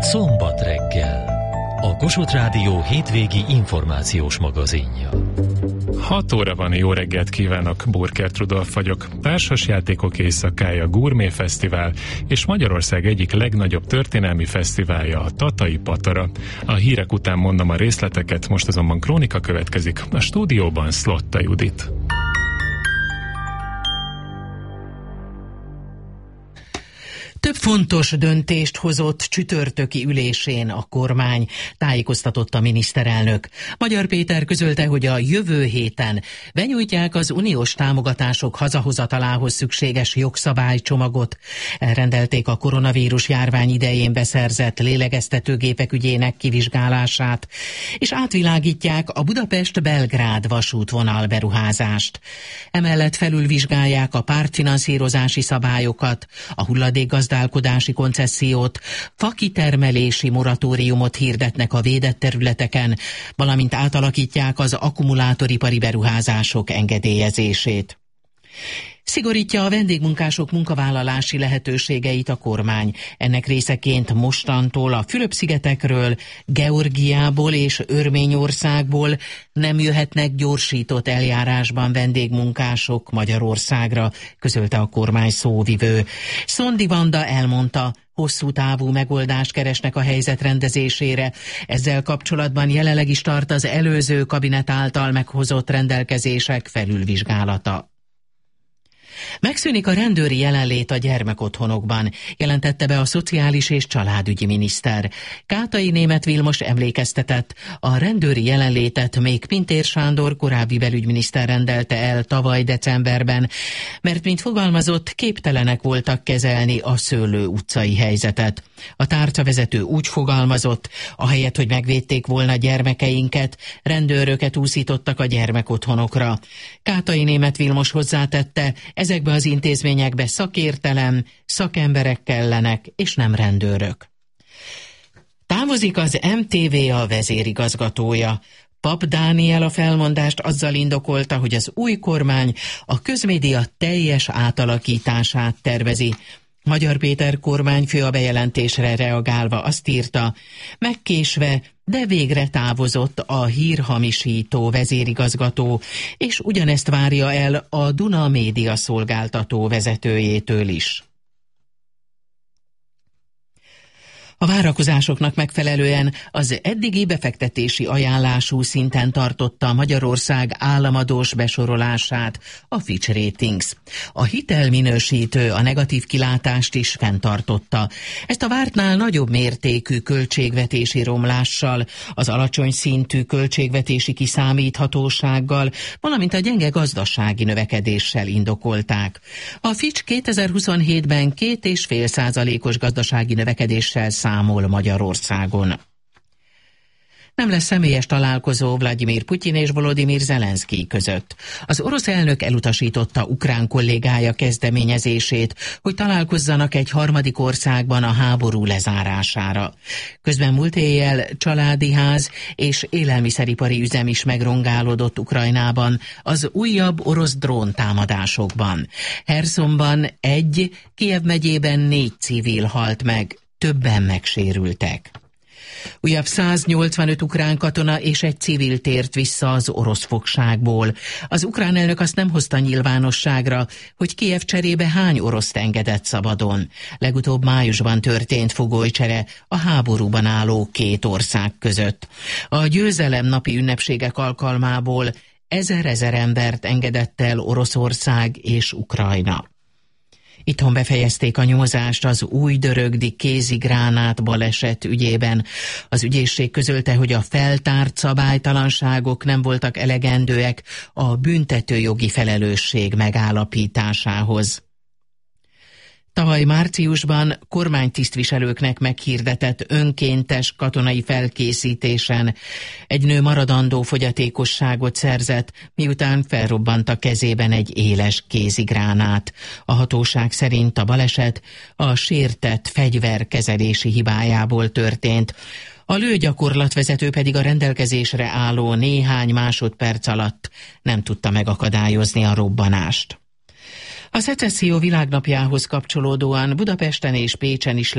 Szombat reggel. A Kossuth Rádió hétvégi információs magazinja. 6 óra van, jó reggelt kívánok, Burkert Rudolf vagyok. Társasjátékok éjszakája, Gurmé Fesztivál és Magyarország egyik legnagyobb történelmi fesztiválja, a Tatai Patara. A hírek után mondom a részleteket, most azonban krónika következik. A stúdióban Szlotta Judit. Több fontos döntést hozott csütörtöki ülésén a kormány, tájékoztatott a miniszterelnök. Magyar Péter közölte, hogy a jövő héten benyújtják az uniós támogatások hazahozatalához szükséges jogszabálycsomagot. Elrendelték a koronavírus járvány idején beszerzett lélegeztetőgépek ügyének kivizsgálását, és átvilágítják a Budapest-Belgrád vasútvonal beruházást. Emellett felülvizsgálják a pártfinanszírozási szabályokat, a hulladékgazdálkodási koncessziót, fakitermelési moratóriumot hirdetnek a védett területeken, valamint átalakítják az akkumulátoripari beruházások engedélyezését. Szigorítja a vendégmunkások munkavállalási lehetőségeit a kormány. Ennek részeként mostantól a Fülöp-szigetekről, Georgiából és Örményországból nem jöhetnek gyorsított eljárásban vendégmunkások Magyarországra, közölte a kormány szóvivő. Szondi Vanda elmondta, hosszú távú megoldást keresnek a helyzet rendezésére. Ezzel kapcsolatban jelenleg is tart az előző kabinet által meghozott rendelkezések felülvizsgálata. Megszűnik a rendőri jelenlét a gyermekotthonokban, jelentette be a szociális és családügyi miniszter. Kátai Németh Vilmos emlékeztetett, a rendőri jelenlétet még Pintér Sándor korábbi belügyminiszter rendelte el tavaly decemberben, mert mint fogalmazott, képtelenek voltak kezelni a Szőlő utcai helyzetet. A tárcavezető úgy fogalmazott, ahelyett, hogy megvédték volna gyermekeinket, rendőröket úszítottak a gyermekotthonokra. Kátai Németh Vilmos hozzátette, ezekbe az intézményekbe szakértelem, szakemberek kellenek, és nem rendőrök. Távozik az MTV vezérigazgatója. Pap Dániel a felmondást azzal indokolta, hogy az új kormány a közmédia teljes átalakítását tervezi. Magyar Péter kormányfő a bejelentésre reagálva azt írta, megkésve, de végre távozott a hírhamisító vezérigazgató, és ugyanezt várja el a Duna média szolgáltató vezetőjétől is. A várakozásoknak megfelelően az eddigi befektetési ajánlású szinten tartotta Magyarország államadós besorolását a Fitch Ratings. A hitelminősítő a negatív kilátást is fenntartotta. Ezt a vártnál nagyobb mértékű költségvetési romlással, az alacsony szintű költségvetési kiszámíthatósággal, valamint a gyenge gazdasági növekedéssel indokolták. A Fitch 2027-ben 2,5%-os gazdasági növekedéssel számol Magyarországon. Nem lesz személyes találkozó Vladimir Putyin és Volodymyr Zelenszkij között. Az orosz elnök elutasította ukrán kollégája kezdeményezését, hogy találkozzanak egy harmadik országban a háború lezárására. Közben múlt éjjel családi ház és élelmiszeripari üzem is megrongálódott Ukrajnában az újabb orosz dróntámadásokban. Hersonban 1, Kijev megyében 4 civil halt meg, többen megsérültek. Újabb 185 ukrán katona és egy civil tért vissza az orosz fogságból. Az ukrán elnök azt nem hozta nyilvánosságra, hogy Kijev cserébe hány oroszt engedett szabadon. Legutóbb májusban történt fogolycsere a háborúban álló két ország között. A győzelem napi ünnepségek alkalmából 1000 embert engedett el Oroszország és Ukrajna. Itthon befejezték a nyomozást az újdörögdi kézigránát baleset ügyében. Az ügyészség közölte, hogy a feltárt szabálytalanságok nem voltak elegendőek a büntetőjogi felelősség megállapításához. Tavaly márciusban kormánytisztviselőknek meghirdetett önkéntes katonai felkészítésen egy nő maradandó fogyatékosságot szerzett, miután felrobbant a kezében egy éles kézigránát. A hatóság szerint a baleset a sértett fegyverkezelési hibájából történt. A lőgyakorlatvezető pedig a rendelkezésre álló néhány másodperc alatt nem tudta megakadályozni a robbanást. A szecesszió világnapjához kapcsolódóan Budapesten és Pécsen is